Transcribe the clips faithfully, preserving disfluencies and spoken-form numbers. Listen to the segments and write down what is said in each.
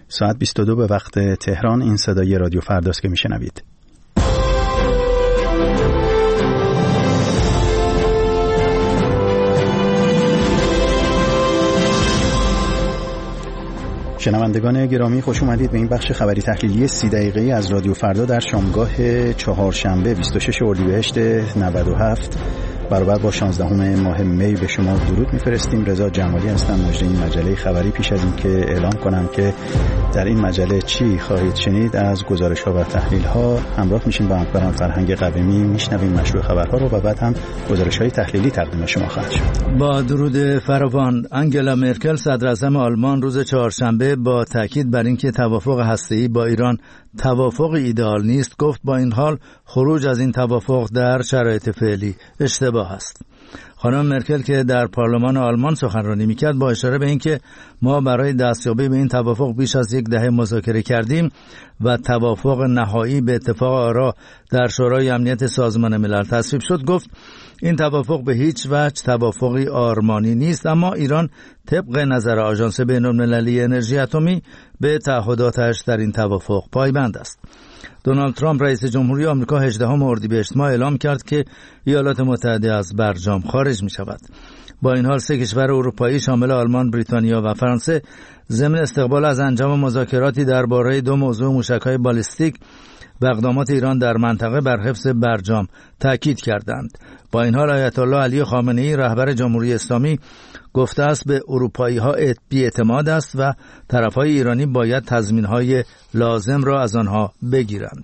ساعت بیست و دو به وقت تهران. این صدای رادیو فرداست که میشنوید. شنوندگان گرامی، خوش اومدید به این بخش خبری تحلیلی سی دقیقه‌ای از رادیو فردا در شامگاه چهارشنبه بیست و شش اردیبهشت نود و هفت برابر با شانزدهم ماه می به شما درود میفرستیم. رضا جمالی هستم، مجری این مجله خبری. پیش از این که اعلام کنم که در این مجله چی خواهید شنید از گزارش‌ها و تحلیل‌ها، همراه میشیم با همکارم فرهنگ قویمی، میشنویم مشروع خبرها رو و بعد هم گزارش‌های تحلیلی تقدیم شما خواهد شد. با درود فراوان، انگلا مرکل صدراعظم آلمان روز چهارشنبه با تاکید بر اینکه توافق هسته‌ای با ایران توافق ایدئال نیست، گفت با این حال خروج از این توافق در شرایط فعلی اشتباه است. خانم مرکل که در پارلمان آلمان سخنرانی میکرد با اشاره به اینکه ما برای دستیابی به این توافق بیش از یک دهه مذاکره کردیم و توافق نهایی به اتفاق آرا در شورای امنیت سازمان ملل تصویب شد، گفت این توافق به هیچ وجه توافقی آرمانی نیست، اما ایران طبق نظر آژانس بین‌المللی انرژی اتمی به تعهداتش در این توافق پایبند است. دونالد ترامپ رئیس جمهوری آمریکا هجدهم اردیبهشت ماه اعلام کرد که ایالات متحده از برجام خارج می شود. با این حال سه کشور اروپایی شامل آلمان، بریتانیا و فرانسه ضمن استقبال از انجام مذاکراتی درباره دو موضوع موشک‌های بالیستیک و اقدامات ایران در منطقه بر حفظ برجام تاکید کردند. با این حال آیت الله علی خامنه‌ای رهبر جمهوری اسلامی گفته است به اروپایی‌ها بی‌اعتماد است و طرف‌های ایرانی باید تضمین‌های لازم را از آنها بگیرند.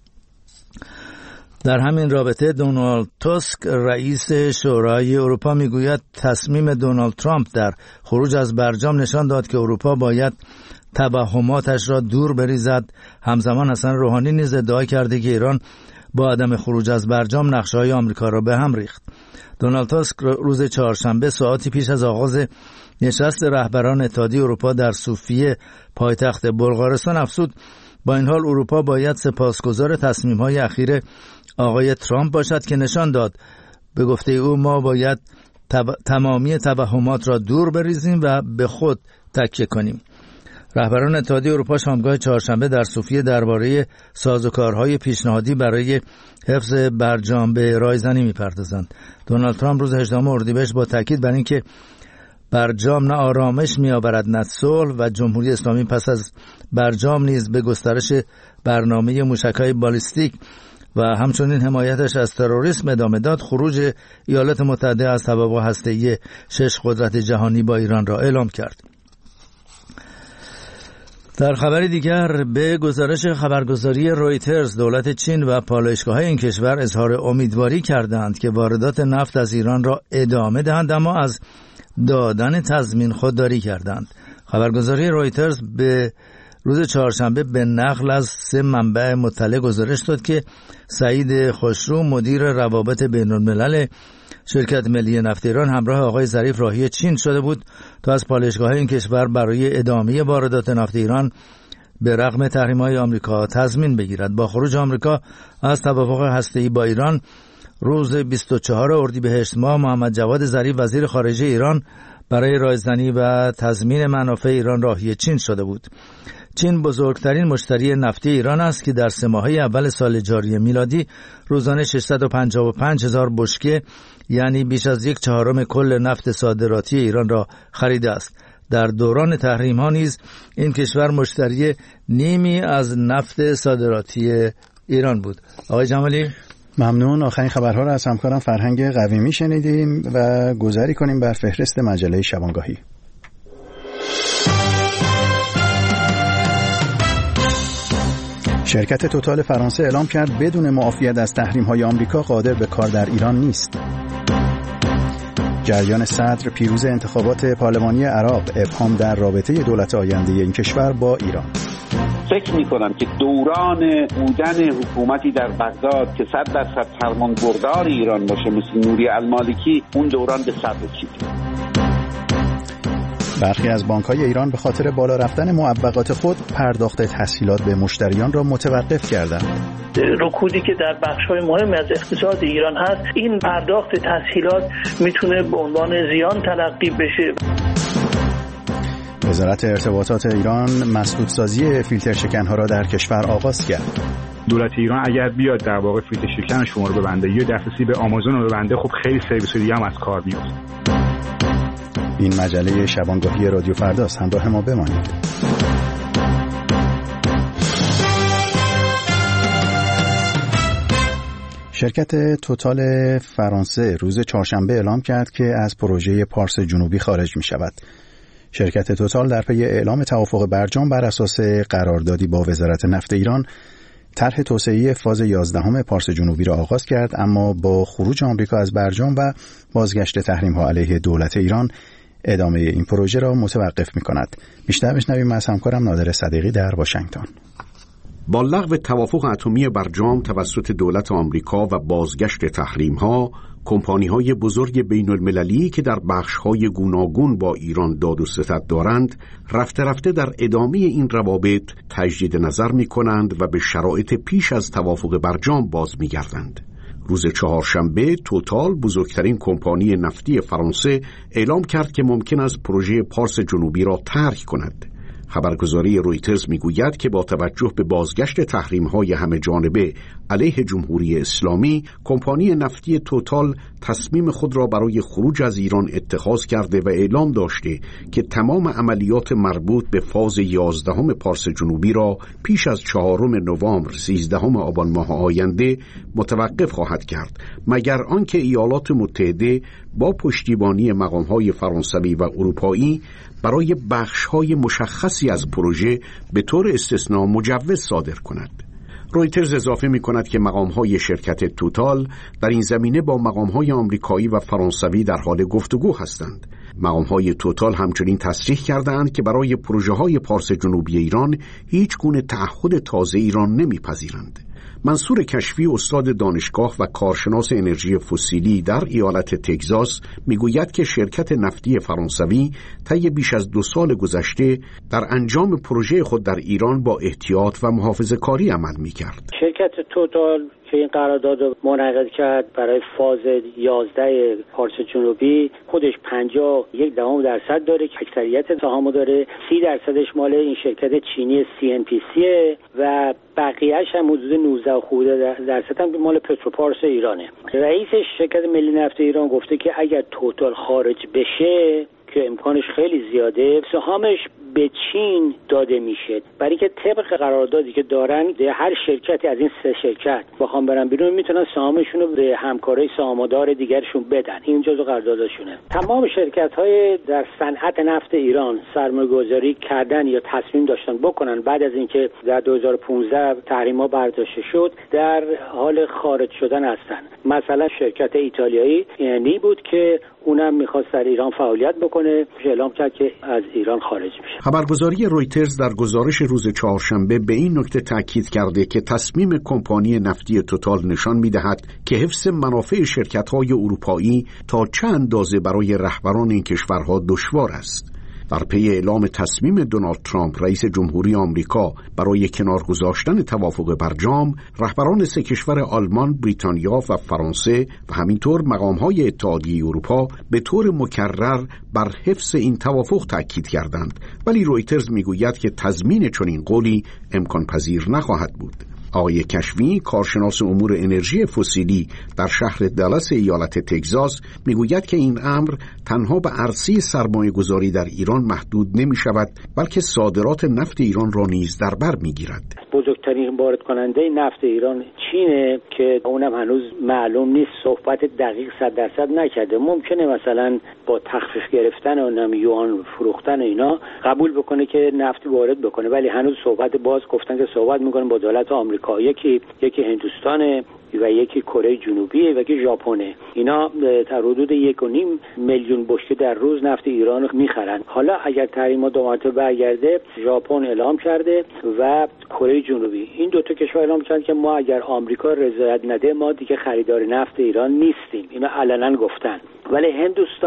در همین رابطه دونالد تاسک رئیس شورای اروپا میگوید تصمیم دونالد ترامپ در خروج از برجام نشان داد که اروپا باید توهماتش را دور بریزد. همزمان حسن روحانی نیز ادعا کرده که ایران با عدم خروج از برجام نقشه‌های آمریکا را به هم ریخت. دونالد تاسک روز چهارشنبه ساعتی پیش از آغاز نشست رهبران اتحادیه اروپا در صوفیه پایتخت بلغارستان افزود با این حال اروپا باید سپاسگزار تصمیم‌های اخیر آقای ترامپ باشد که نشان داد به گفته او ما باید تب... تمامی توهمات را دور بریزیم و به خود تکیه کنیم. رهبران اتحادیه اروپا شامگاه چهارشنبه در صوفیه درباره سازوکارهای پیشنهادی برای حفظ برجام به رایزنی می‌پردازند. دونالد ترامپ روز هجدهم اردیبهشت با تاکید بر اینکه برجام نه آرامش می‌آورد نه صلح و جمهوری اسلامی پس از برجام نیز به گسترش برنامه موشک‌های بالیستیک و همچنین حمایتش از تروریسم ادامه داد، خروج ایالات متحده از توافق هسته‌ای شش قدرت جهانی با ایران را اعلام کرد. در خبر دیگر به گزارش خبرگزاری رویترز دولت چین و پالایشگاه‌های این کشور اظهار امیدواری کردند که واردات نفت از ایران را ادامه دهند، اما از دادن تضمین خودداری کردند. خبرگزاری رویترز به روز چهارشنبه به نقل از سه منبع مطلع گزارش داد که سعید خوشرو مدیر روابط بین‌الملل شرکت ملی نفت ایران همراه آقای ظریف راهی چین شده بود تا از پالایشگاه این کشور برای ادامه واردات نفت ایران به رغم تحریم‌های آمریکا تضمین بگیرد. با خروج آمریکا از توافق هسته‌ای با ایران روز بیست و چهارم اردیبهشت ماه محمد جواد ظریف وزیر خارجه ایران برای رایزنی و تضمین منافع ایران راهی چین شده بود. چین بزرگترین مشتری نفتی ایران است که در سه ماهه اول سال جاری میلادی روزانه ششصد و پنجاه و پنج هزار بشکه یعنی بیش از یک چهارم کل نفت صادراتی ایران را خریده است. در دوران تحریم ها نیز این کشور مشتری نیمی از نفت صادراتی ایران بود. آقای جمالی، ممنون. آخرین خبرها را از همکارم فرهنگ قویمی شنیدیم و گذاری کنیم بر فهرست مجله شبانگاهی. شرکت توتال فرانسه اعلام کرد بدون معافیت از تحریم‌های آمریکا قادر به کار در ایران نیست. جریان صدر پیروز انتخابات پارلمانی عراق ابهام در رابطه دولت آینده این کشور با ایران. فکر می‌کنم که دوران بودن حکومتی در بغداد که صد درصد فرمانبردار ایران باشه مثل نوری المالکی، اون دوران به صد رسید. برخی از بانک‌های ایران به خاطر بالا رفتن معوقات خود پرداخت تسهیلات به مشتریان را متوقف کردند. رکودی که در بخش‌های مهم از اقتصاد ایران هست، این پرداخت تسهیلات میتونه به عنوان زیان تلقی بشه. وزارت ارتباطات ایران مسدودسازی فیلتر شکن‌ها را در کشور آغاز کرد. دولت ایران اگر بیاد در واقع فیلتر شکن شما رو ببنده یا دسترسی به آمازون رو ببنده، خب خیلی سرویس دیگه هم از کار میفته. این مجله شبانگاهی رادیو فرداست. همراه ما بمانید. شرکت توتال فرانسه روز چهارشنبه اعلام کرد که از پروژه پارس جنوبی خارج می شود. شرکت توتال در پی اعلام توافق برجام بر اساس قراردادی با وزارت نفت ایران طرح توسعه فاز یازدهم پارس جنوبی را آغاز کرد، اما با خروج آمریکا از برجام و بازگشت تحریم‌ها علیه دولت ایران ادامه این پروژه را متوقف می‌کند. بیشتر بشنویم از همکارم نادر صدیقی در واشنگتن. با لغو توافق اتمی برجام توسط دولت آمریکا و بازگشت تحریم‌ها، کمپانی‌های بزرگ بین‌المللی که در بخش‌های گوناگون با ایران داد و ستد دارند، رفته رفته در ادامه این روابط تجدید نظر می‌کنند و به شرایط پیش از توافق برجام باز می‌گردند. روز چهارشنبه توتال، بزرگترین کمپانی نفتی فرانسه، اعلام کرد که ممکن است پروژه پارس جنوبی را ترک کند. خبرگزاری رویترز میگوید که با توجه به بازگشت تحریم‌های همه جانبه علیه جمهوری اسلامی، کمپانی نفتی توتال تصمیم خود را برای خروج از ایران اتخاذ کرده و اعلام داشته که تمام عملیات مربوط به فاز یازدهم پارس جنوبی را پیش از چهارم نوامبر سیزدهم آبان ماه آینده متوقف خواهد کرد، مگر آنکه ایالات متحده با پشتیبانی مقام‌های فرانسوی و اروپایی برای بخش‌های مشخصی از پروژه به طور استثناء مجوز صادر کند. رویترز اضافه می‌کند که مقام‌های شرکت توتال در این زمینه با مقام‌های آمریکایی و فرانسوی در حال گفتگو هستند. مقام‌های توتال همچنین تصریح کردند که برای پروژه‌های پارس جنوبی ایران هیچ گونه تعهد تازه ایران نمی‌پذیرند. منصور کشفی، استاد دانشگاه و کارشناس انرژی فسیلی در ایالت تگزاس، میگوید که شرکت نفتی فرانسوی طی بیش از دو سال گذشته در انجام پروژه خود در ایران با احتیاط و محافظه‌کاری عمل می‌کرد. شرکت توتال که این قرارداد رو منعقد کرد برای فاز یازده پارس جنوبی، خودش پنجاه و یک دهم درصد داره که اکثریت سهامو داره. سی درصدش مال این شرکت چینی سی ان پی سی و بقیه‌اش هم حدود نوزده درصد هم مال پتروپارس ایرانه. رئیس شرکت ملی نفت ایران گفته که اگر توتال خارج بشه که امکانش خیلی زیاده، سهامش به چین داده میشه، برای که طبق قراردادی که دارن هر شرکتی از این سه شرکت بخوام برن بیرون میتونن سهامشون رو به همکارای سهامدار دیگرشون بدن. این جزء قراردادشونه. تمام شرکت‌های در صنعت نفت ایران سرمایه‌گذاری کردن یا تصمیم داشتن بکنن بعد از اینکه در دو هزار و پانزده تحریم‌ها برداشته شد در حال خارج شدن هستن. مثلا شرکت ایتالیایی اینی بود که اونم می‌خواست در ایران فعالیت بکنه، اعلام کرد که از ایران خارج میشه. خبرگزاری رویترز در گزارش روز چهارشنبه به این نکته تاکید کرده که تصمیم کمپانی نفتی توتال نشان می‌دهد که حفظ منافع شرکت‌های اروپایی تا چه اندازه برای رهبران این کشورها دشوار است. در پی اعلام تصمیم دونالد ترامپ رئیس جمهوری آمریکا برای کنار گذاشتن توافق برجام، رهبران سه کشور آلمان، بریتانیا و فرانسه و همینطور مقام‌های اتحادیه اروپا به طور مکرر بر حفظ این توافق تاکید کردند، ولی رویترز میگوید که تضمین چنین قولی امکان پذیر نخواهد بود. آقای کشفی، کارشناس امور انرژی فسیلی در شهر دالاس ایالت تگزاس، میگوید که این امر تنها به عرصه سرمایه گذاری در ایران محدود نمی شود، بلکه صادرات نفت ایران را نیز در بر می گیرد. بزرگترین وارد کننده نفت ایران چینه که اونم هنوز معلوم نیست، صحبت دقیق صد درصد نکرده. ممکنه مثلا با تخفیف گرفتن و نم یوان فروختن اینا قبول بکنه که نفت وارد بکنه، ولی هنوز صحبت باز گفتن که صحبت میکنن با دولت آمریکا، یکی یکی هندوستانه و یکی کره جنوبی و یکی ژاپنه. اینا در حدود یک و نیم میلیون بشکه در روز نفت ایران رو میخرن. حالا اگر تحریم‌ها دو مرتبه برگرده، ژاپن اعلام کرده و کره جنوبی، این دو تا کشور اعلام کردن که ما اگر آمریکا رضایت نده ما دیگه خریدار نفت ایران نیستیم. اینا علنا گفتن. ولی هندوستان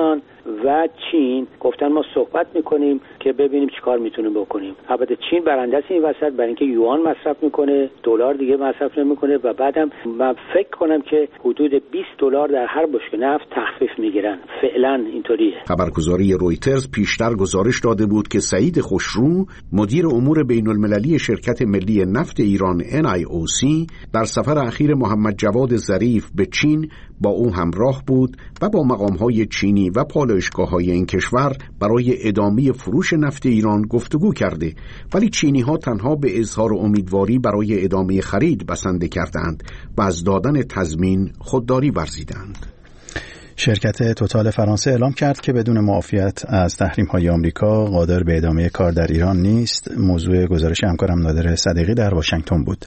و چین گفتن ما صحبت میکنیم که ببینیم چیکار میتونیم بکنیم. البته چین برنده است این وسط، برای اینکه یوان مصرف میکنه، دلار دیگه مصرف نمیکنه و بعدم من فکر کنم که حدود بیست دلار در هر بشکه نفت تخفیف میگیرن. فعلا اینطوریه. خبرگزاری رویترز پیشتر گزارش داده بود که سعید خوشرو، مدیر امور بین المللی شرکت ملی نفت ایران ان ای او سی، در سفر اخیر محمد جواد ظریف به چین با او همراه بود و با مقام‌های چینی و پالایشگاه‌های این کشور برای ادامه فروش نفت ایران گفتگو کرده، ولی چینی‌ها تنها به اظهار امیدواری برای ادامه خرید بسنده کردند و از دادن تضمین خودداری ورزیدند. شرکت توتال فرانسه اعلام کرد که بدون معافیت از تحریم‌های آمریکا قادر به ادامه کار در ایران نیست. موضوع گزارش همکارم نادر صدیقی در واشنگتن بود.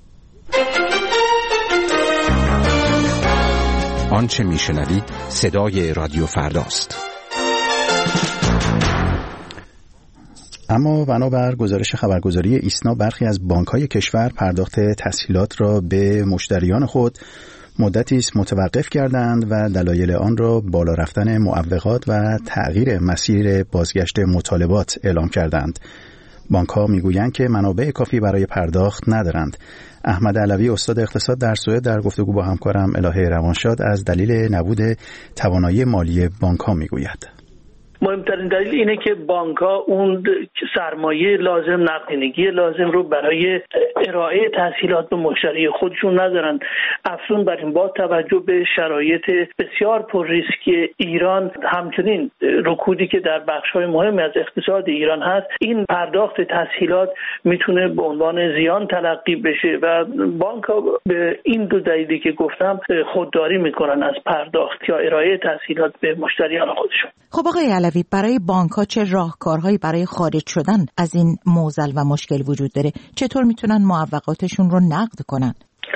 آنچه میشنوید صدای رادیو فرداست. اما بنابر گزارش خبرگزاری ایسنا، برخی از بانک‌های کشور پرداخت تسهیلات را به مشتریان خود مدتی است متوقف کردند و دلایل آن را بالا رفتن معوقات و تغییر مسیر بازگشت مطالبات اعلام کردند. بانک‌ها میگویند که منابع کافی برای پرداخت ندارند. احمد علوی، استاد اقتصاد در سوئد، در گفتگو با همکارم الهه روانشاد از دلیل نبود توانایی مالی بانک‌ها میگوید. مهمترین دلیل اینه که بانک‌ها اون سرمایه لازم، نقدینگی لازم رو برای ارائه تسهیلات به مشتری خودشون ندارن. افزون بر این با توجه به شرایط بسیار پر ریسکی ایران، همچنین رکودی که در بخش‌های مهمی از اقتصاد ایران هست، این پرداخت تسهیلات میتونه به عنوان زیان تلقی بشه و بانک‌ها به این دو دلیلی که گفتم خودداری میکنن از پرداخت یا ارائه تسهیلات به مشتریان خودشون. خب آقای علوی، برای بانک‌ها چه راهکارهایی برای خارج شدن از این معضل و مشکل وجود داره؟ چطور میتونن معوقاتشون رو نقد کنن؟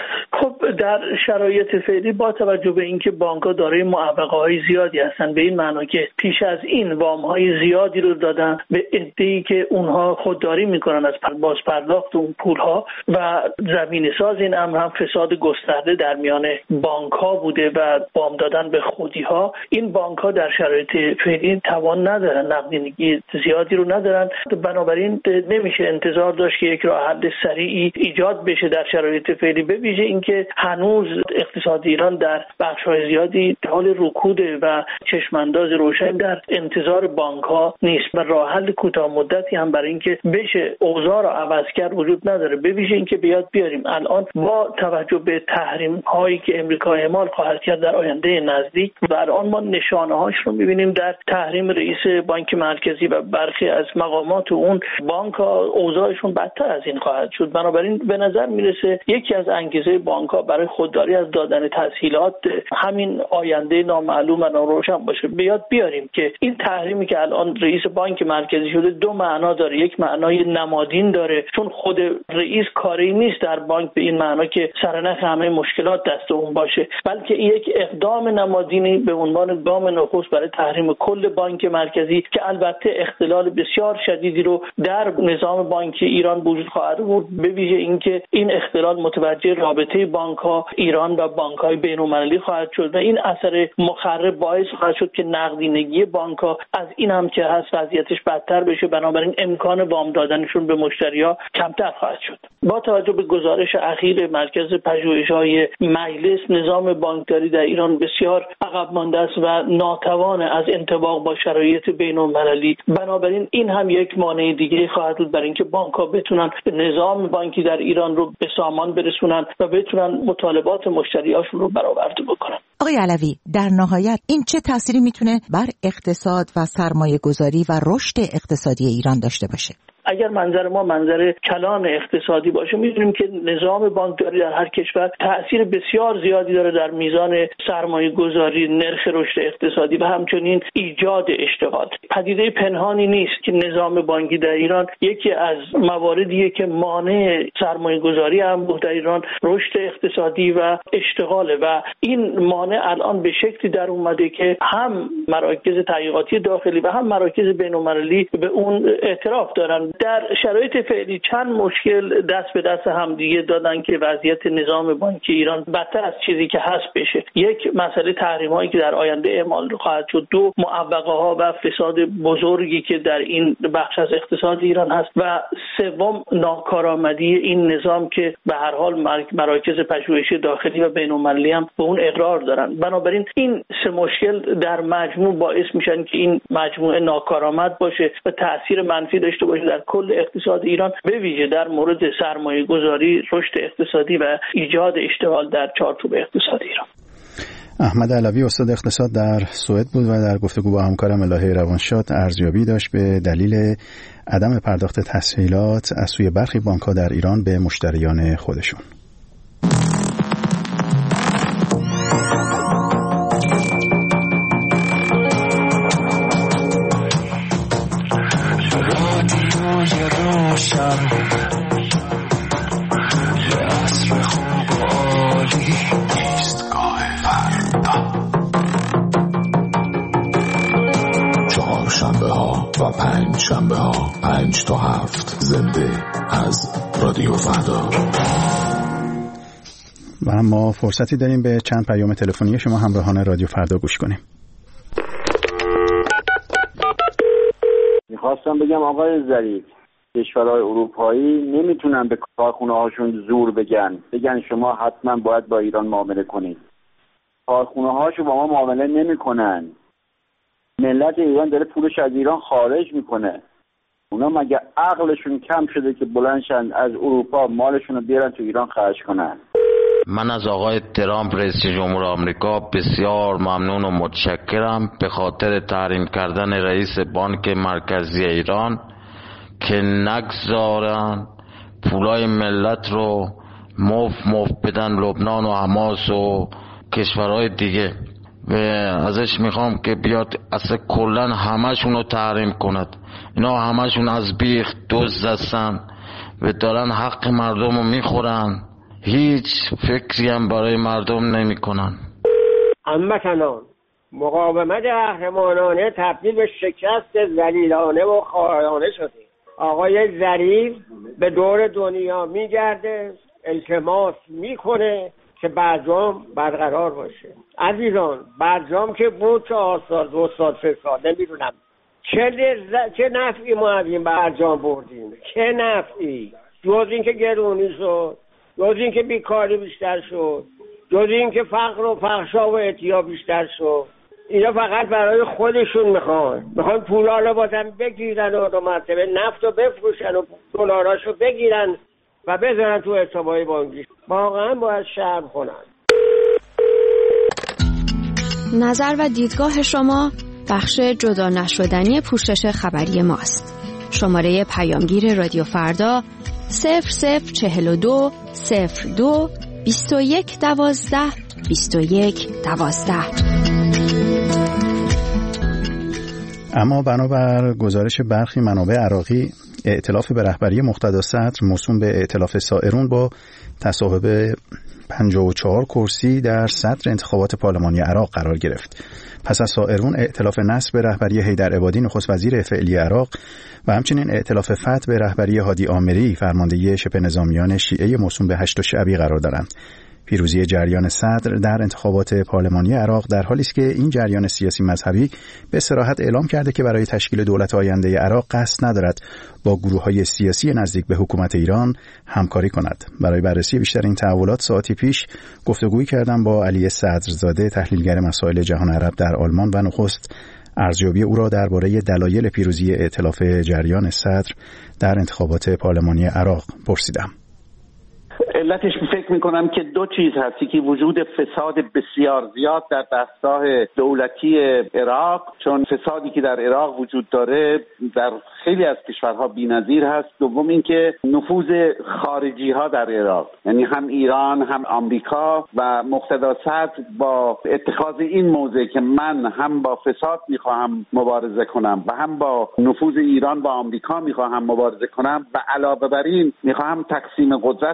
خب در شرایط فعلی با توجه به اینکه بانک‌ها دارای معوقه‌های زیادی هستن، به این معنا که پیش از این وام‌های زیادی رو دادن به عده‌ای که اونها خودداری میکنن از باز پرداخت اون پول‌ها و زمینه‌ساز این امر هم فساد گسترده در میان بانک‌ها بوده و وام دادن به خودی‌ها. این بانک‌ها در شرایط فعلی توان ندارن، نقدینگی زیادی رو ندارن، بنابراین نمیشه انتظار داشت که یک راه حل سریعی ایجاد بشه در شرایط فعلی، به ویژه اینکه هنوز اقتصاد ایران در بخش‌های زیادی حال رکوده و چشمانداز روشن در انتظار بانک‌ها نیست و راه حل کوتاه مدتی هم برای اینکه بشه اوضاع را عوض کرد وجود نداره. به ویژه اینکه بیاد بیاریم الان با توجه به تحریم‌هایی که آمریکا اعمال خواهد کرد در آینده نزدیک و الان ما نشانه‌هاش رو می‌بینیم در تحریم رئیس بانک مرکزی و برخی از مقامات اون بانک‌ها، اوضاعشون بدتر از این خواهد شد. بنابراین به نظر میرسه یکی از انگیزه بانک‌ها برای خودداری از دادن تسهیلات همین آینده نامعلوم و ناروشن باشه. بیاد بیاریم که این تحریمی که الان رئیس بانک مرکزی شده دو معنا داره. یک معنای نمادین داره، چون خود رئیس کاری نیست در بانک به این معنا که سرنخ همه مشکلات دست اون باشه، بلکه یک اقدام نمادینی به عنوان گام نخست برای تحریم کل بانک مرکزی که البته اختلال بسیار شدیدی رو در نظام بانکی ایران وجود خواهد آورد، به ویژه اینکه این اختلال متوجه رابطه بانک‌ها ایران و بانک‌های بین‌المللی خواهد شد و این اثر مخرب باعث خواهد شد که نقدینگی بانک‌ها از این هم که هست وضعیتش بدتر بشه، بنابراین امکان وام دادنشون به مشتری‌ها کمتر خواهد شد. با توجه به گزارش اخیر مرکز پژوهش‌های مجلس، نظام بانکداری در ایران بسیار عقب مانده است و ناتوان از انطباق با شرایط بین‌المللی. بنابراین این هم یک مانع دیگه خواهد بود برای اینکه بانک‌ها بتونن نظام بانکی در ایران رو به سامان برسونن و بتونن مطالبات مشتریاشون رو برآورده بکنن. آقای علوی، در نهایت این چه تأثیری میتونه بر اقتصاد و سرمایه گذاری و رشد اقتصادی ایران داشته باشه؟ اگر منظر ما منظر کلان اقتصادی باشه، می‌دونیم که نظام بانکداری در هر کشور تأثیر بسیار زیادی داره در میزان سرمایه گذاری، نرخ رشد اقتصادی و همچنین ایجاد اشتغال. پدیده پنهانی نیست که نظام بانکی در ایران یکی از مواردیه که مانع سرمایه گذاری هم در ایران، رشد اقتصادی و اشتغاله و این مانع الان به شکلی در اومده که هم مراکز تحقیقاتی داخلی و هم مراکز بین‌المللی به اون اعتراف دارن. در شرایط فعلی چند مشکل دست به دست همدیگه دادن که وضعیت نظام بانکی ایران بدتر از چیزی که هست بشه. یک، مسئله تحریم هایی که در آینده اعمال خواهد شد. دو، معوقه ها و فساد بزرگی که در این بخش از اقتصاد ایران هست. و سوم، ناکارآمدی این نظام که به هر حال مراکز پژوهشی داخلی و بین‌المللی هم به اون اقرار دارن. بنابراین این سه مشکل در مجموع باعث میشن که این مجموعه ناکارآمد باشه و تأثیر منفی داشته باشه در کل اقتصاد ایران، به ویژه در مورد سرمایه گذاری، رشد اقتصادی و ایجاد اشتغال در چارچوب اقتصاد ایران. احمد علوی استاد اقتصاد در سوئد بود و در گفتگو با همکارم الهه روانشاد ارزیابی داشت به دلیل عدم پرداخت تسهیلات از سوی برخی بانک‌ها در ایران به مشتریان خودشون. و پنج شنبه ها پنج تا هفت زنده از رادیو فردا. و ما فرصتی داریم به چند پیام تلفنی شما همراهان رادیو فردا گوش کنیم. میخواستم بگم آقای ظریف، کشورهای اروپایی نمیتونن به کارخونه هاشون زور بگن بگن شما حتما باید با ایران معامله کنید. کارخونه هاشو با ما معامله نمیکنن. ملت ایران داره پولش از ایران خارج میکنه. اونا مگه عقلشون کم شده که بلندشن از اروپا مالشون رو بیارن تو ایران خرج کنن؟ من از آقای ترامپ رئیس جمهور آمریکا بسیار ممنون و متشکرم به خاطر تحریم کردن رئیس بانک مرکزی ایران که نگذارن پولای ملت رو مفت مفت بدن لبنان و حماس و کشورهای دیگه. و ازش میخوام که بیاد اصلا کلن همشون رو تحریم کند. اینا همشون از بیخ دزد هستن و دارن حق مردم رو میخورن، هیچ فکری هم برای مردم نمی کنن. هموطنان، مقاومت قهرمانانه تبدیل به شکست ذلیلانه و خائنانه شده. آقای ظریف به دور دنیا میگرده، التماس میکنه که برجام برقرار باشه. عزیزان، برجام که بود چهار سال، دو سال، سه سال، نمیدونم چه لذت، چه نفعی ما از این برجام بردیم، چه نفعی؟ جز این که گرونی شد، جز این که بیکاری بیشتر شد، جز این که فقر و فحشا و اعتیاد بیشتر شد. اینا فقط برای خودشون میخوان میخوان پولا رو بازم بگیرن و دو مرتبه نفت رو بفروشن و دلارش رو بگیرن و بذارن تو حسابهای بانکی. واقعا باید شرم کنن. نظر و دیدگاه شما بخش جدا نشدنی پوشش خبری ماست. شماره پیامگیر رادیو فردا صفر صفر چهل و دو صفر دو بیست و یک دوازده بیست و یک دوازده. اما بنابر گزارش برخی منابع عراقی، ائتلاف به رهبری مقتدا صدر موسوم به ائتلاف سائرون با تصاحب پنجاه و چهار کرسی در صدر انتخابات پارلمانی عراق قرار گرفت. پس از سائرون، ائتلاف نصر به رهبری حیدر عبادی نخست وزیر فعلی عراق و همچنین ائتلاف فتح به رهبری هادی آمری فرمانده شبه نظامیان شیعه موسوم به هشت شعبی قرار دارند. پیروزی جریان صدر در انتخابات پارلمانی عراق در حالی است که این جریان سیاسی مذهبی به صراحت اعلام کرده که برای تشکیل دولت آینده عراق قصد ندارد با گروه‌های سیاسی نزدیک به حکومت ایران همکاری کند. برای بررسی بیشتر این تحولات ساعتی پیش گفتگویی کردم با علی صدرزاده، تحلیلگر مسائل جهان عرب در آلمان و نخست ارزیابی او را درباره دلایل پیروزی ائتلاف جریان صدر در انتخابات پارلمانی عراق پرسیدم. علتش فکر میکنم که دو چیز هستی که وجود فساد بسیار زیاد در دستگاه دولتی عراق، چون فسادی که در عراق وجود داره در خیلی از کشورها بی‌نظیر هست. دوم اینکه نفوذ خارجی ها در عراق، یعنی هم ایران هم آمریکا و مقتدا صدر با اتخاذ این موضع که من هم با فساد میخواهم مبارزه کنم و هم با نفوذ ایران با آمریکا میخواهم مبارزه کنم و علاوه بر این میخواهم تقسیم قدرت رو بر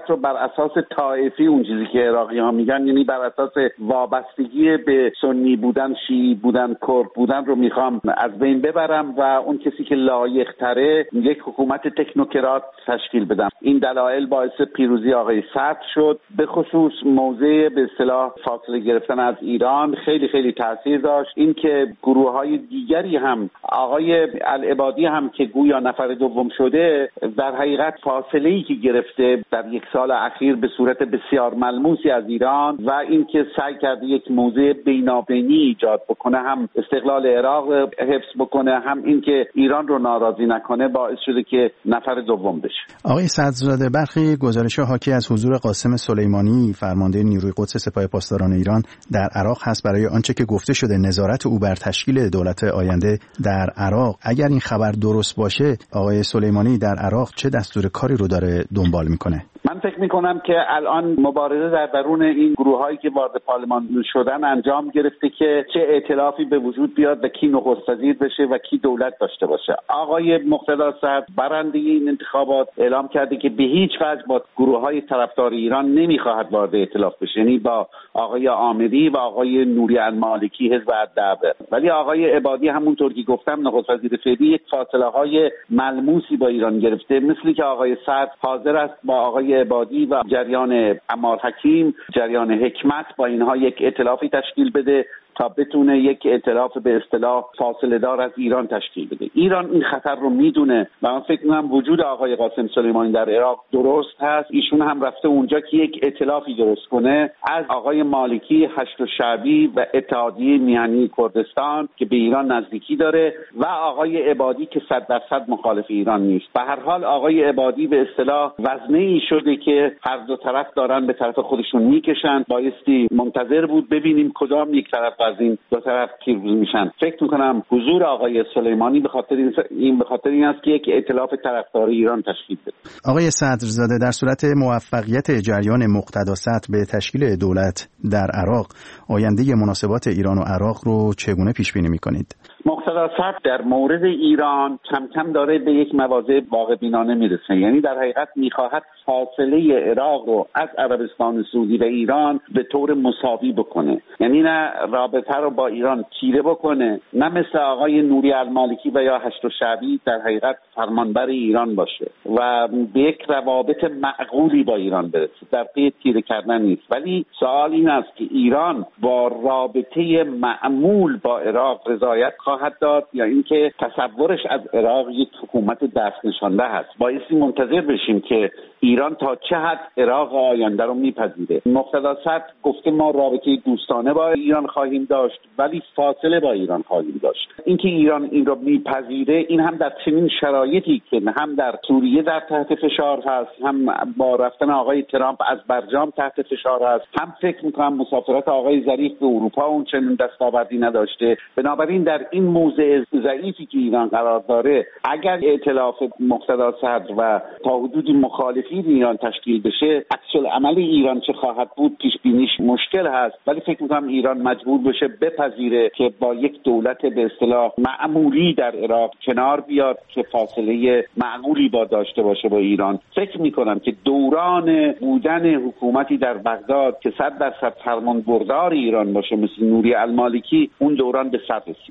اساس طائفی اون چیزی که عراقی ها میگن، یعنی بر اساس وابستگی به سنی بودن، شیعی بودن، کرد بودن رو میخوام از بین ببرم و اون کسی که لایق تره یک حکومت تکنوکرات تشکیل بدم. این دلایل باعث پیروزی آقای صدر شد. به خصوص موضع به اصطلاح فاصله گرفتن از ایران خیلی خیلی تاثیر داشت. این که گروه های دیگری هم، آقای العبادی هم که گویا نفر دوم شده، در حقیقت فاصله ای که گرفته در یک سال اخیر به صورت بسیار ملموسی از ایران و این که سعی کرده یک موضع بینابینی ایجاد بکنه، هم استقلال عراق حفظ بکنه، هم این که ایران رو ناراضی نکنه، باعث شده که نفر دوم بشه. آقای صدرزاده، برخی گزارش‌ها حاکی از حضور قاسم سلیمانی فرمانده نیروی قدس سپاه پاسداران ایران در عراق هست برای آنچه که گفته شده نظارت او بر تشکیل دولت آینده در عراق. اگر این خبر درست باشه، آقای سلیمانی در عراق چه دستور کاری رو داره دنبال میکنه؟ من فکر میکنم که الان مبارزه در درون این گروه هایی که وارد پارلمان شدن انجام گرفته که چه ائتلافی به وجود بیاد و کی نخست وزیر بشه و کی دولت داشته باشه. آقای مقتدی صدر برنده این انتخابات اعلام کرده که به هیچ وجه با گروه های طرفدار ایران نمیخواهد وارد ائتلاف بشه، یعنی با آقای آمری و آقای نوری المالکی حزب الدعوه. ولی آقای عبادی همونطور که گفتم نخست وزیر فعلی یک فاصله های ملموسی با ایران گرفته، مثلی که آقای صدر حاضر است با آقای عبادی و جریان عمار حکیم، جریان حکمت، با اینها یک ائتلافی تشکیل بده تا بتونه یک ائتلاف به اصطلاح فاصله دار از ایران تشکیل بده. ایران این خطر رو میدونه و من فکر می‌کنم وجود آقای قاسم سلیمانی در عراق درست هست. ایشون هم رفته اونجا که یک ائتلافی درست کنه از آقای مالکی، هشت شعبی و اتحادیه میهنی کردستان که به ایران نزدیکی داره و آقای عبادی که صد درصد مخالف ایران نیست. به هر حال آقای عبادی به اصطلاح وزنه‌ای شده که هر دو طرف دارن به طرف خودشون میکشن. بایستی منتظر بود ببینیم کدام یک طرف از این دو طرف پیروز میشن. فکر میکنم حضور آقای سلیمانی به خاطر این به خاطر این است که یک ائتلاف طرفدار ایران تشکیل بده. آقای صدرزاده، در صورت موفقیت جریان مقتدی صدر به تشکیل دولت در عراق، آینده مناسبات ایران و عراق رو چگونه پیش بینی میکنید؟ مقتدی صدر در مورد ایران کم کم داره به یک مواضع واقع بینانه میرسه، یعنی در حقیقت میخواهد فاصله عراق رو از عربستان سعودی و ایران به طور مساوی بکنه، یعنی نه رابطه رو با ایران تیره بکنه، نه مثل آقای نوری المالکی و یا هشت شعبی در حقیقت فرمانبر ایران باشه و به یک روابط معقولی با ایران برسه. در پی تیره کردن نیست، ولی سوال این است که ایران با رابطه معمول با عراق رضایت خواهد داد یا اینکه تصورش از عراق یک حکومت دست نشانده هست. بایستی منتظر بشیم که ایران تا چه حد عراق آینده رو میپذیره. مقتدی صدر گفته ما رابطه دوستانه با ایران خواهیم داشت ولی فاصله با ایران خواهیم داشت. اینکه ایران این رو میپذیره، این هم در چنین شرایطی که هم در سوریه در تحت فشار هست، هم با رفتن آقای ترامپ از برجام تحت فشار هست، هم فکر میکنم مسافرت آقای ظریف به اروپا اون چنین دستاوردی نداشته. بنابراین در این موضع ضعیفی که ایران قرار داره، اگر ائتلاف مقتدی صدر و تا حدودی مخالفین ایران تشکیل بشه، عکس‌العمل ایران چه خواهد بود پیش بینیش مشکل هست، ولی فکر میکنم ایران مجبور بشه بپذیره که با یک دولت به اصطلاح معمولی در عراق کنار بیاد که فاصله معقولی با داشته باشه با ایران. فکر میکنم که دوران بودن حکومتی در بغداد که صد درصد فرمانبردار ایران باشه مثل نوری المالکی، اون دوران به سر رسید.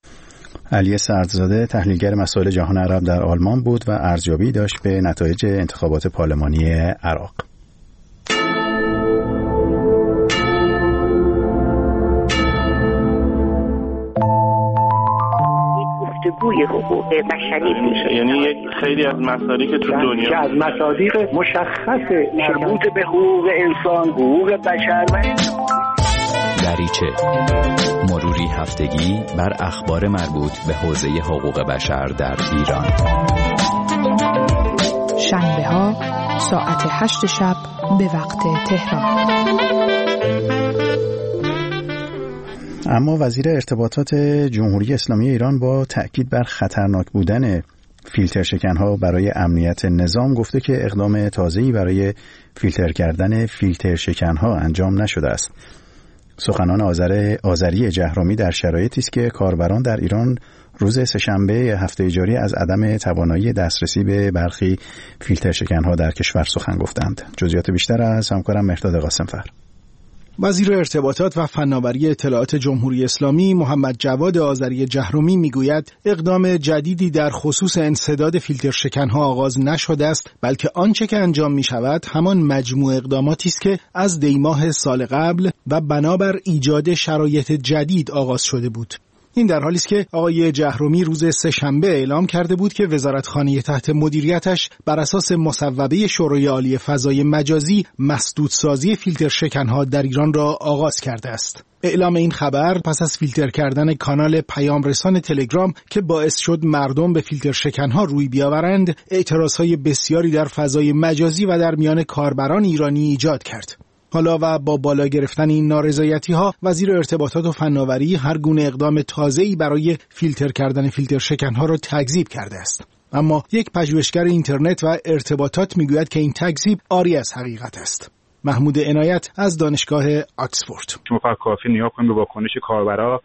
علی صدرزاده، تحلیلگر مسائل جهان عرب در آلمان بود و ارزیابی داشت به نتایج انتخابات پارلمانی عراق. گفتگوی حقوق بشری میشه، یعنی یک خیلی از مصادیق تو دنیا که از مصادیق مشخص مربوط به حقوق انسان، حقوق بشر و دریچه مروری هفتگی بر اخبار مربوط به حوزه حقوق بشر در ایران. شنبه ها ساعت هشت شب به وقت تهران. اما وزیر ارتباطات جمهوری اسلامی ایران با تأکید بر خطرناک بودن فیلتر شکن‌ها برای امنیت نظام گفته که اقدام تازه‌ای برای فیلتر کردن فیلتر شکن‌ها انجام نشده است. سخنان آذر آذری جهرومی در شرایطی است که کاربران در ایران روز سه‌شنبه هفته جاری از عدم توانایی دسترسی به برخی فیلتر شکن‌ها در کشور سخن گفتند. جزئیات بیشتر از همکارم مهرداد قاسم‌فر. وزیر ارتباطات و فناوری اطلاعات جمهوری اسلامی محمد جواد آذری جهرومی میگوید اقدام جدیدی در خصوص انسداد فیلتر شکن‌ها آغاز نشده است، بلکه آنچه که انجام می‌شود همان مجموع اقداماتی است که از دیماه سال قبل و بنابر ایجاد شرایط جدید آغاز شده بود. این در حالی است که آقای جهرومی روز سه‌شنبه اعلام کرده بود که وزارتخانه تحت مدیریتش بر اساس مصوبه شورای عالی فضای مجازی مسدودسازی فیلتر شکن‌ها در ایران را آغاز کرده است. اعلام این خبر پس از فیلتر کردن کانال پیام رسان تلگرام که باعث شد مردم به فیلتر شکن‌ها روی بیاورند، اعتراضهای بسیاری در فضای مجازی و در میان کاربران ایرانی ایجاد کرد. حالا و با بالا گرفتن این نارضایتی‌ها، وزیر ارتباطات و فناوری هر گونه اقدام تازه‌ای برای فیلتر کردن فیلتر شکن‌ها را تکذیب کرده است. اما یک پژوهشگر اینترنت و ارتباطات میگوید که این تکذیب عاری از حقیقت است. محمود عنایت از دانشگاه آکسفورد. شما فقط کافی نگاه کنید به واکنش کاربرا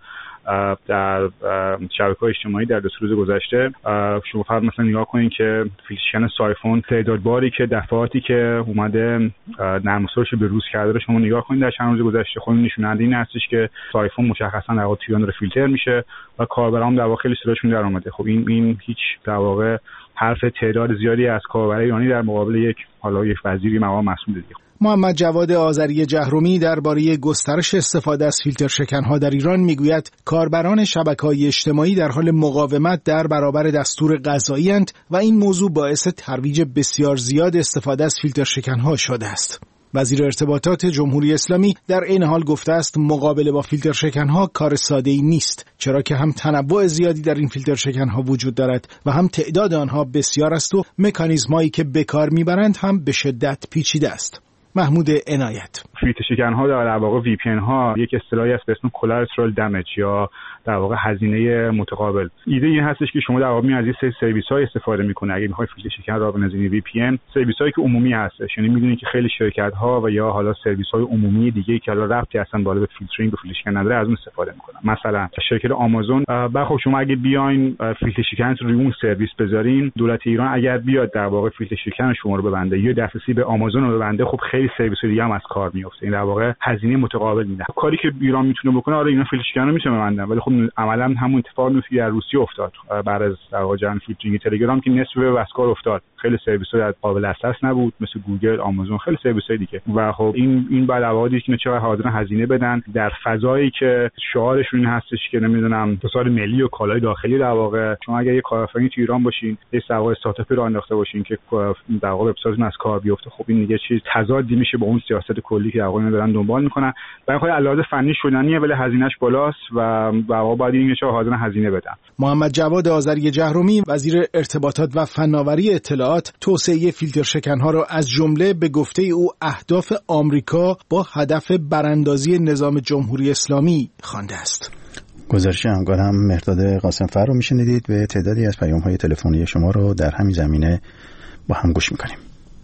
در شبکه‌های اجتماعی در دو روز گذشته. شما فقط مثلا نگاه کنید که فیلتر شکن سایفون تعداد باری که دفعاتی که اومده نرم افزارش به روز کرده رو شما نگاه کنید در چند روز گذشته، خود نشوننده این هستش که سایفون مشخصا در واقع توی رو فیلتر میشه و کاربران در واقع خیلی صداشون در اومده. خب این این هیچ در واقع حرف تعداد زیادی از کاربرای ایرانی در مقابل یک حالا یک وزیری مقام مسئول دیگه. محمد جواد آذری جهرومی درباره گسترش استفاده از فیلتر شکن‌ها در ایران میگوید کاربران شبکه‌های اجتماعی در حال مقاومت در برابر دستور قضایی‌اند و این موضوع باعث ترویج بسیار زیاد استفاده از فیلتر شکن‌ها شده است. وزیر ارتباطات جمهوری اسلامی در این حال گفته است مقابله با فیلتر شکن‌ها کار ساده‌ای نیست، چرا که هم تنوع زیادی در این فیلتر شکن‌ها وجود دارد و هم تعداد آنها بسیار است و مکانیزمایی که به کار میبرند هم به شدت پیچیده است. محمود عنایت. فیلتر شکن‌ها در واقع وی پی ان ها یک اصطلاحی است به اسم کلاترال دمیج یا در واقع هزینه متقابل. ایده این هستش که شما در واقع می از این سری سرویس‌های استفاده می‌کنه. اگه می‌خواید فیلتر شکن را بنزینی وی پی ان، سرویس‌هایی که عمومی هستش، یعنی می‌دونید که خیلی شرکت‌ها و یا حالا سرویس‌های عمومی دیگه‌ای که حالا ربطی اصلا بالا به فیلترینگ و فیلتر شکن نداره از اون استفاده می‌کنن. مثلا شرکت آمازون. بعد خب شما اگه بیاین فیلتر شکن رو روی اون سرویس بذارین، دولت ایران اگر بیاد در واقع فیلتر شکن شما رو ببنده یا دسترسی به آمازون رو ببنده، خب خیلی سرویس‌های دیگه هم از کار می‌افته. این در واقع هزینه متقابل میده. کاری که ایران میتونه بکنه، آره اینا فیلتر شکن رو میتونه ببندن، ولی خب عملاً همون اتفاق میفته در روسیه افتاد بعد از در واقع جریان فیلترینگ تلگرام که نصف وب از کار افتاد. خیلی سرویس‌ها قابل دسترس نبود مثل گوگل، آمازون، خیلی سرویس‌های دیگه. و خب این این بعد عوادی که چقدر حاضرن هزینه بدن در فضایی که شعارشون این هستش که نمیدونم اقتصاد ملی و کالای داخلی. در واقع شما اگه یه کارآفرین تو ایران باشین، یه سوار استارتاپی راه انداخته باشین که در واقع وبسایتتون از کار بیفته، خب این دیگه چیز تضادی میشه با اون سیاست کلی که در واقع دارن دنبال میکنن. برای خود علاوه فنی شدنیه ولی هزینه‌اش بالاست و در واقع باید این چه حاضرن هزینه بدن. محمد جواد آذری جهرومی وزیر ارتباطات و فناوری اطلاعات توسعه فیلتر شکن‌ها را از جمله به گفته او اهداف آمریکا با هدف براندازی نظام جمهوری اسلامی خوانده است. گزارش همکارم مهرداد قاسم‌فر رو میشنیدید. به تعدادی از پیام‌های تلفنی شما رو در همین زمینه با هم گوش می‌کنیم.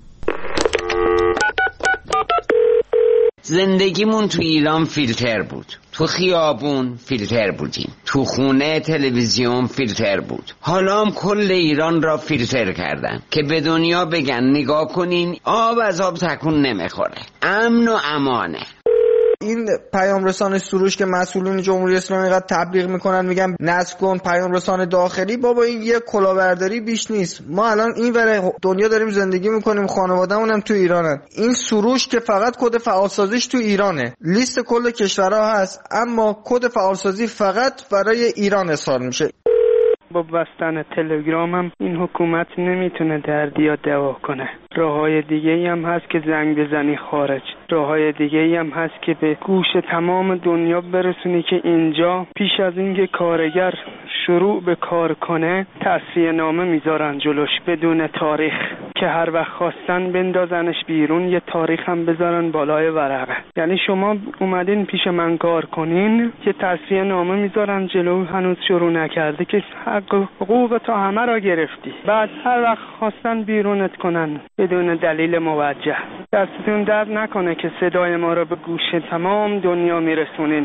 زندگیمون تو ایران فیلتر بود، تو خیابون فیلتر بودیم، تو خونه تلویزیون فیلتر بود. حالا هم کل ایران را فیلتر کردن که به دنیا بگن نگاه کنین آب از آب تکون نمیخوره، امن و امانه. این پیام رسان سروش که مسئولین جمهوری اسلامی اینقدر تبلیغ میکنن، میگن نصب کن پیام رسان داخلی، بابا این یه کلاهبرداری بیش نیست. ما الان این ور دنیا داریم زندگی میکنیم، خانواده‌مون هم تو ایرانن. این سروش که فقط کد فعالسازیش تو ایرانه، لیست کل کشورها هست، اما کد فعالسازی فقط برای ایران ارسال میشه. با بستن تلگرام هم این حکومت نمیتونه دردی دوا کنه. راههای دیگه ای هم هست که زنگ بزنی خارج، راههای دیگه ای هم هست که به گوش تمام دنیا برسونی که اینجا پیش از اینکه کارگر شروع به کار کنه تصفیه نامه میذارن جلوش بدون تاریخ که هر وقت خواستن بندازنش بیرون یه تاریخ هم بذارن بالای ورقه. یعنی شما اومدین پیش من کار کنین که تصفیه نامه میذارن جلو، هنوز شروع نکرده که حق حقوق تا همه را گرفتی، بعد هر وقت خواستن بیرونت کنن بدون دلیل موجه. دستتون درد نکنه که صدای ما رو به گوش تمام دنیا میرسونین.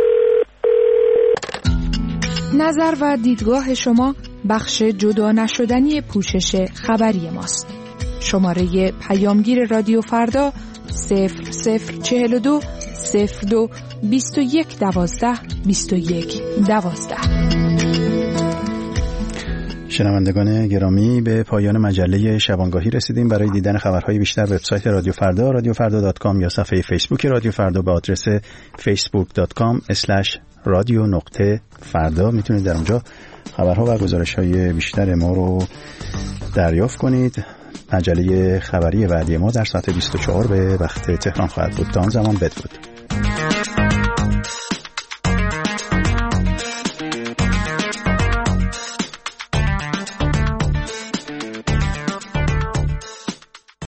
نظر و دیدگاه شما بخش جدا نشدنی پوشش خبری ماست. شماره پیامگیر رادیو فردا صفر صفر چهل و دو صفر دو بیست و یک دوازده بیست و یک دوازده. شنوندگان گرامی، به پایان مجله شبانگاهی رسیدیم. برای دیدن خبرهای بیشتر وبسایت رادیو فردا رادیو فردا دات کام یا صفحه فیسبوک رادیو فردا به آدرس فیسبوک دات کام اسلش رادیو نقطه فردا میتونید در اونجا خبرها و گزارش‌های بیشتر ما رو دریافت کنید. مجله خبری بعدی ما در ساعت بیست و چهار به وقت تهران خواهد بود. تا آن زمان بدرود.